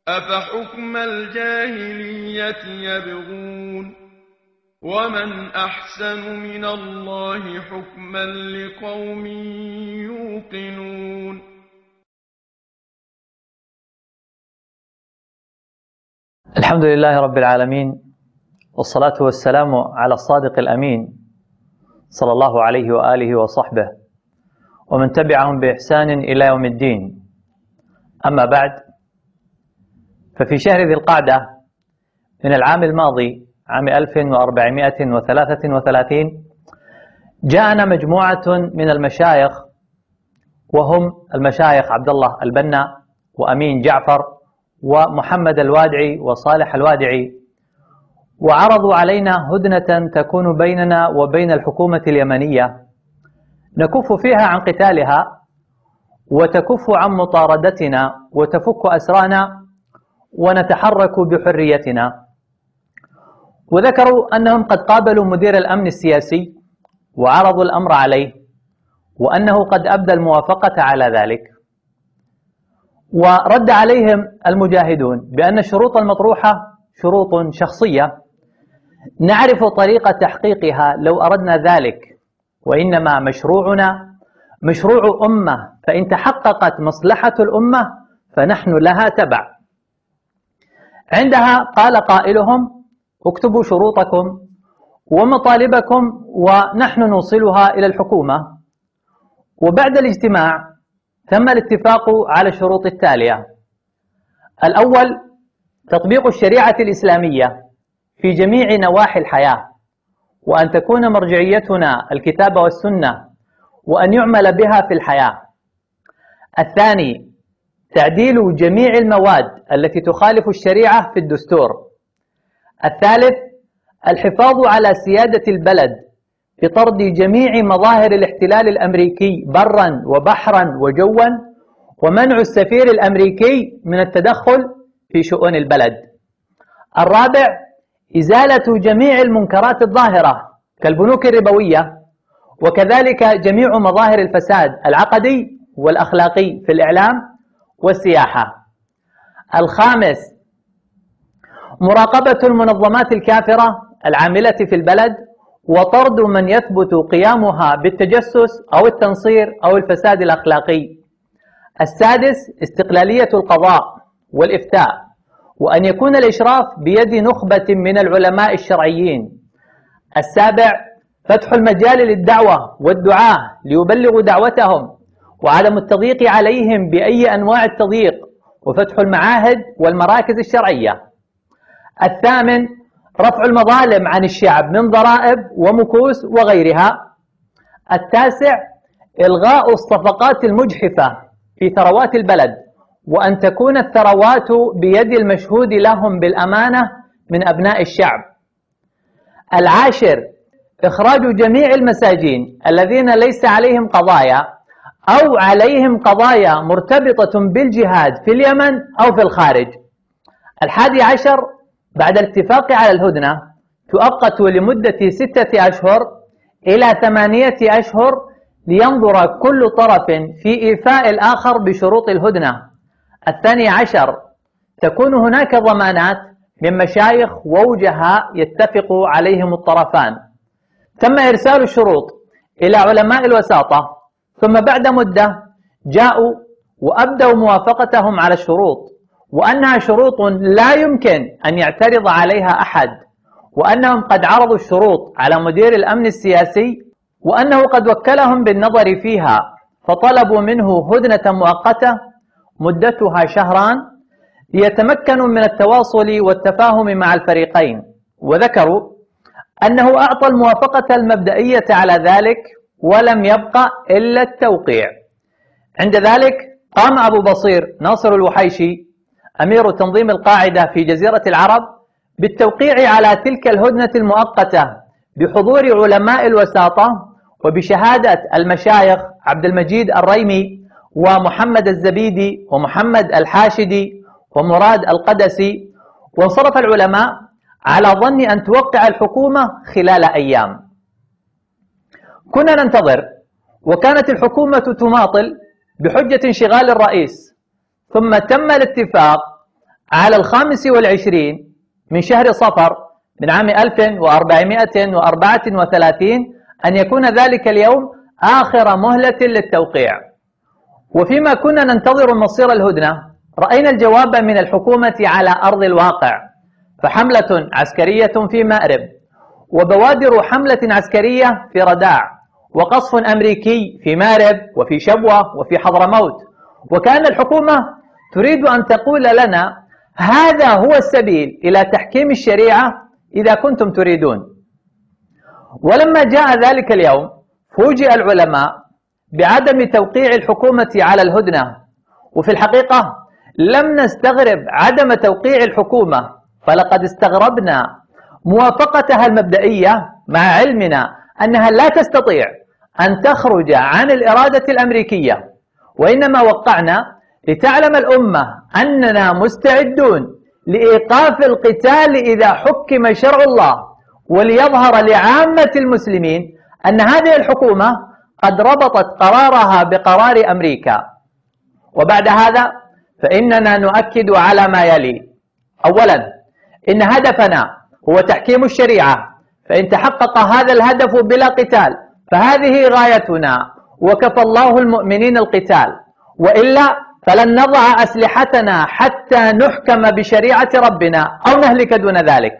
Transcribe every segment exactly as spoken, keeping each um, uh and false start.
أفحكم الجاهلية يبغون ومن أحسن من الله حكما لقوم يوقنون. الحمد لله رب العالمين، والصلاة والسلام على الصادق الأمين صلى الله عليه وآله وصحبه ومن تبعهم بإحسان إلى يوم الدين. أما بعد، ففي شهر ذي القعدة من العام الماضي عام ألف وأربعمائة وثلاثة وثلاثين جاءنا مجموعة من المشايخ، وهم المشايخ عبد الله البنا وأمين جعفر ومحمد الوادعي وصالح الوادعي، وعرضوا علينا هدنة تكون بيننا وبين الحكومة اليمنية نكف فيها عن قتالها وتكف عن مطاردتنا وتفك أسرانا ونتحرك بحريتنا. وذكروا أنهم قد قابلوا مدير الأمن السياسي وعرضوا الأمر عليه، وأنه قد أبدى الموافقة على ذلك. ورد عليهم المجاهدون بأن الشروط المطروحة شروط شخصية نعرف طريقة تحقيقها لو أردنا ذلك، وإنما مشروعنا مشروع أمة، فإن تحققت مصلحة الأمة فنحن لها تبع. عندها قال قائلهم: اكتبوا شروطكم ومطالبكم ونحن نوصلها إلى الحكومة. وبعد الاجتماع تم الاتفاق على الشروط التالية: الأول، تطبيق الشريعة الإسلامية في جميع نواحي الحياة، وأن تكون مرجعيتنا الكتاب والسنة، وأن يعمل بها في الحياة. الثاني، تعديل جميع المواد التي تخالف الشريعة في الدستور. الثالث، الحفاظ على سيادة البلد بطرد جميع مظاهر الاحتلال الأمريكي برا وبحرا وجوا، ومنع السفير الأمريكي من التدخل في شؤون البلد. الرابع، إزالة جميع المنكرات الظاهرة كالبنوك الربوية، وكذلك جميع مظاهر الفساد العقدي والأخلاقي في الإعلام والسياحة. الخامس، مراقبة المنظمات الكافرة العاملة في البلد وطرد من يثبت قيامها بالتجسس أو التنصير أو الفساد الأخلاقي. السادس، استقلالية القضاء والإفتاء، وأن يكون الإشراف بيد نخبة من العلماء الشرعيين. السابع، فتح المجال للدعوة والدعاة ليبلغوا دعوتهم، وعدم التضييق عليهم بأي أنواع التضييق، وفتح المعاهد والمراكز الشرعية. الثامن، رفع المظالم عن الشعب من ضرائب ومكوس وغيرها. التاسع، إلغاء الصفقات المجحفة في ثروات البلد، وأن تكون الثروات بيد المشهود لهم بالأمانة من أبناء الشعب. العاشر، إخراج جميع المساجين الذين ليس عليهم قضايا أو عليهم قضايا مرتبطة بالجهاد في اليمن أو في الخارج. الحادي عشر، بعد الاتفاق على الهدنة تؤقت لمدة ستة أشهر إلى ثمانية أشهر لينظر كل طرف في إيفاء الآخر بشروط الهدنة. الثاني عشر، تكون هناك ضمانات من مشايخ ووجهاء يتفق عليهم الطرفان. تم إرسال الشروط إلى علماء الوساطة، ثم بعد مدة جاءوا وأبدوا موافقتهم على الشروط، وأنها شروط لا يمكن أن يعترض عليها أحد، وأنهم قد عرضوا الشروط على مدير الأمن السياسي، وأنه قد وكلهم بالنظر فيها، فطلبوا منه هدنة مؤقتة مدتها شهران ليتمكنوا من التواصل والتفاهم مع الفريقين. وذكروا أنه أعطى الموافقة المبدئية على ذلك ولم يبقى إلا التوقيع. عند ذلك قام أبو بصير ناصر الوحيشي أمير تنظيم القاعدة في جزيرة العرب بالتوقيع على تلك الهدنة المؤقتة بحضور علماء الوساطة وبشهادة المشايخ عبد المجيد الريمي ومحمد الزبيدي ومحمد الحاشدي ومراد القدسي. وانصرف العلماء على ظن أن توقع الحكومة خلال أيام. كنا ننتظر، وكانت الحكومة تماطل بحجة انشغال الرئيس، ثم تم الاتفاق على الخامس والعشرين من شهر صفر من عام ألف وأربعمائة وأربعة وثلاثين أن يكون ذلك اليوم آخر مهلة للتوقيع. وفيما كنا ننتظر مصير الهدنة رأينا الجواب من الحكومة على أرض الواقع، فحملة عسكرية في مأرب، وبوادر حملة عسكرية في رداع، وقصف أمريكي في مأرب وفي شبوة وفي حضرموت. وكأن الحكومة تريد أن تقول لنا هذا هو السبيل إلى تحكيم الشريعة إذا كنتم تريدون. ولما جاء ذلك اليوم فوجئ العلماء بعدم توقيع الحكومة على الهدنة. وفي الحقيقة لم نستغرب عدم توقيع الحكومة، فلقد استغربنا موافقتها المبدئية مع علمنا أنها لا تستطيع أن تخرج عن الإرادة الأمريكية. وإنما وقعنا لتعلم الأمة أننا مستعدون لإيقاف القتال إذا حكم شرع الله، وليظهر لعامة المسلمين أن هذه الحكومة قد ربطت قرارها بقرار أمريكا. وبعد هذا فإننا نؤكد على ما يلي: أولا، إن هدفنا هو تحكيم الشريعة، فإن تحقق هذا الهدف بلا قتال فهذه غايتنا، وكفى الله المؤمنين القتال، وإلا فلن نضع أسلحتنا حتى نحكم بشريعة ربنا أو نهلك دون ذلك.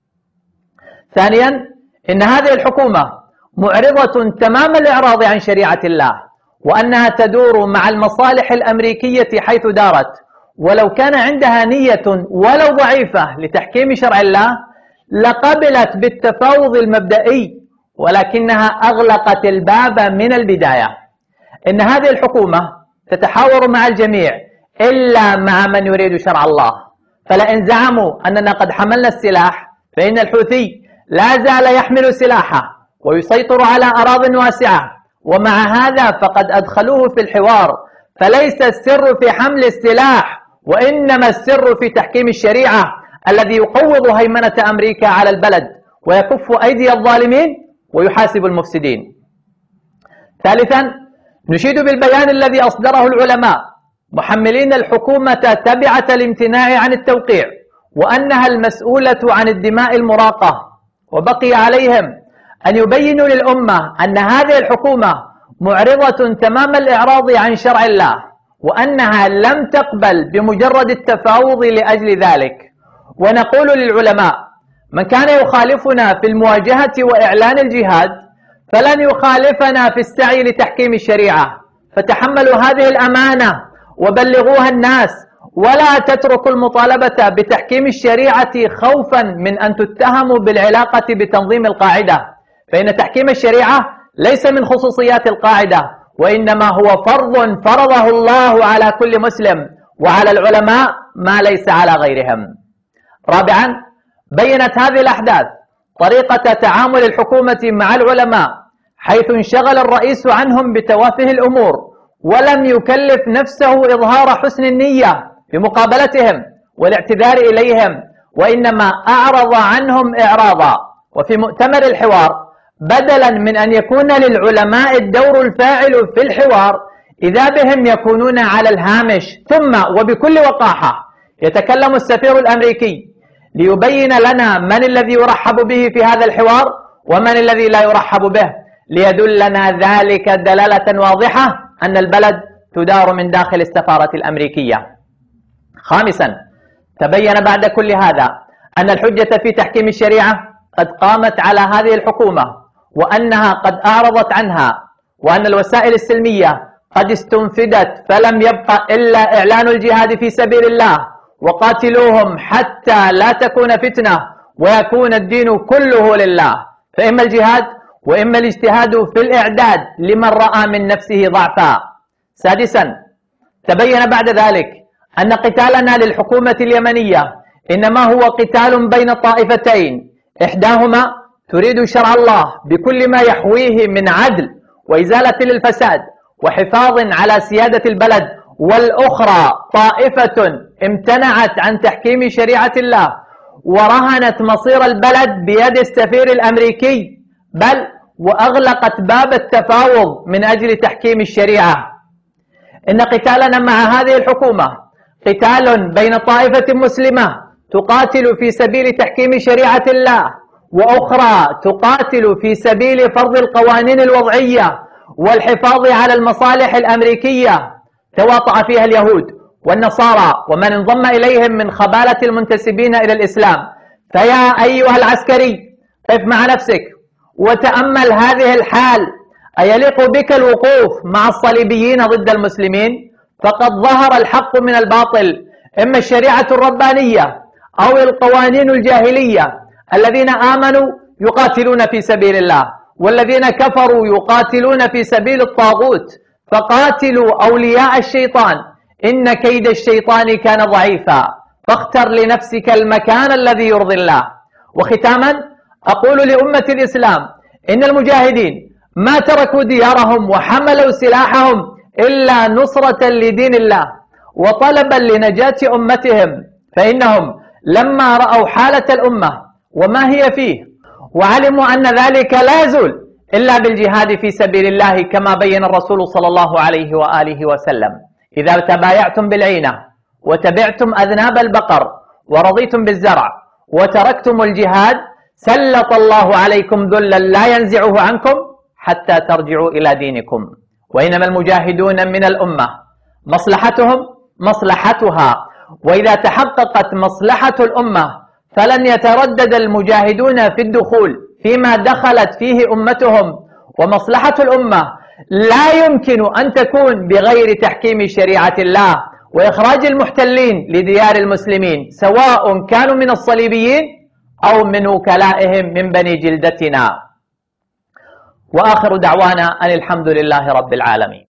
ثانيا، إن هذه الحكومة معرضة تمام الإعراض عن شريعة الله، وأنها تدور مع المصالح الأمريكية حيث دارت، ولو كان عندها نية ولو ضعيفة لتحكيم شرع الله لقبلت بالتفاوض المبدئي، ولكنها أغلقت الباب من البداية. إن هذه الحكومة تتحاور مع الجميع إلا مع من يريد شرع الله، فلئن زعموا أننا قد حملنا السلاح فإن الحوثي لا زال يحمل سلاحه ويسيطر على أراضٍ واسعة، ومع هذا فقد أدخلوه في الحوار. فليس السر في حمل السلاح، وإنما السر في تحكيم الشريعة الذي يقوض هيمنة أمريكا على البلد ويكف أيدي الظالمين ويحاسب المفسدين. ثالثا، نشيد بالبيان الذي أصدره العلماء محملين الحكومة تبعة الامتناع عن التوقيع، وأنها المسؤولة عن الدماء المراقة، وبقي عليهم أن يبينوا للأمة أن هذه الحكومة معرضة تمام الإعراض عن شرع الله، وأنها لم تقبل بمجرد التفاوض لأجل ذلك. ونقول للعلماء: من كان يخالفنا في المواجهة وإعلان الجهاد فلن يخالفنا في السعي لتحكيم الشريعة، فتحملوا هذه الأمانة وبلغوها الناس، ولا تتركوا المطالبة بتحكيم الشريعة خوفا من أن تتهموا بالعلاقة بتنظيم القاعدة، فإن تحكيم الشريعة ليس من خصوصيات القاعدة، وإنما هو فرض فرضه الله على كل مسلم، وعلى العلماء ما ليس على غيرهم. رابعا، بينت هذه الأحداث طريقة تعامل الحكومة مع العلماء، حيث انشغل الرئيس عنهم بتوافه الأمور، ولم يكلف نفسه إظهار حسن النية في مقابلتهم والاعتذار إليهم، وإنما أعرض عنهم إعراضا. وفي مؤتمر الحوار، بدلا من أن يكون للعلماء الدور الفاعل في الحوار، إذا بهم يكونون على الهامش. ثم وبكل وقاحة يتكلم السفير الأمريكي ليبين لنا من الذي يرحب به في هذا الحوار ومن الذي لا يرحب به، ليدلنا ذلك دلالة واضحة أن البلد تدار من داخل السفارة الأمريكية. خامسا، تبين بعد كل هذا أن الحجة في تحكيم الشريعة قد قامت على هذه الحكومة، وأنها قد أعرضت عنها، وأن الوسائل السلمية قد استنفدت، فلم يبقى إلا إعلان الجهاد في سبيل الله، وقاتلوهم حتى لا تكون فتنة ويكون الدين كله لله، فإما الجهاد وإما الاجتهاد في الإعداد لمن رأى من نفسه ضعفا. سادسا، تبين بعد ذلك أن قتالنا للحكومة اليمنية إنما هو قتال بين طائفتين، إحداهما تريد شرع الله بكل ما يحويه من عدل وإزالة للفساد وحفاظ على سيادة البلد، والأخرى طائفة امتنعت عن تحكيم شريعة الله ورهنت مصير البلد بيد السفير الأمريكي، بل وأغلقت باب التفاوض من أجل تحكيم الشريعة. إن قتالنا مع هذه الحكومة قتال بين طائفة مسلمة تقاتل في سبيل تحكيم شريعة الله، وأخرى تقاتل في سبيل فرض القوانين الوضعية والحفاظ على المصالح الأمريكية، تواطأ فيها اليهود والنصارى ومن انضم إليهم من خبالة المنتسبين إلى الإسلام. فيا أيها العسكري، قف مع نفسك وتأمل هذه الحال. أيليق بك الوقوف مع الصليبيين ضد المسلمين؟ فقد ظهر الحق من الباطل، إما الشريعة الربانية أو القوانين الجاهلية. الذين آمنوا يقاتلون في سبيل الله، والذين كفروا يقاتلون في سبيل الطاغوت. فقاتلوا أولياء الشيطان، إن كيد الشيطان كان ضعيفا، فاختر لنفسك المكان الذي يرضي الله. وختاما أقول لأمة الإسلام إن المجاهدين ما تركوا ديارهم وحملوا سلاحهم إلا نصرة لدين الله وطلبا لنجاة أمتهم، فإنهم لما رأوا حالة الأمة وما هي فيه وعلموا أن ذلك لا يزول إلا بالجهاد في سبيل الله، كما بين الرسول صلى الله عليه وآله وسلم: إذا تبايعتم بالعينة وتبعتم أذناب البقر ورضيتم بالزرع وتركتم الجهاد سلط الله عليكم ذلا لا ينزعه عنكم حتى ترجعوا إلى دينكم. وإنما المجاهدون من الأمة مصلحتهم مصلحتها، وإذا تحققت مصلحة الأمة فلن يتردد المجاهدون في الدخول فيما دخلت فيه أمتهم. ومصلحة الأمة لا يمكن أن تكون بغير تحكيم شريعة الله وإخراج المحتلين لديار المسلمين، سواء كانوا من الصليبيين أو من وكلائهم من بني جلدتنا. وآخر دعوانا أن الحمد لله رب العالمين.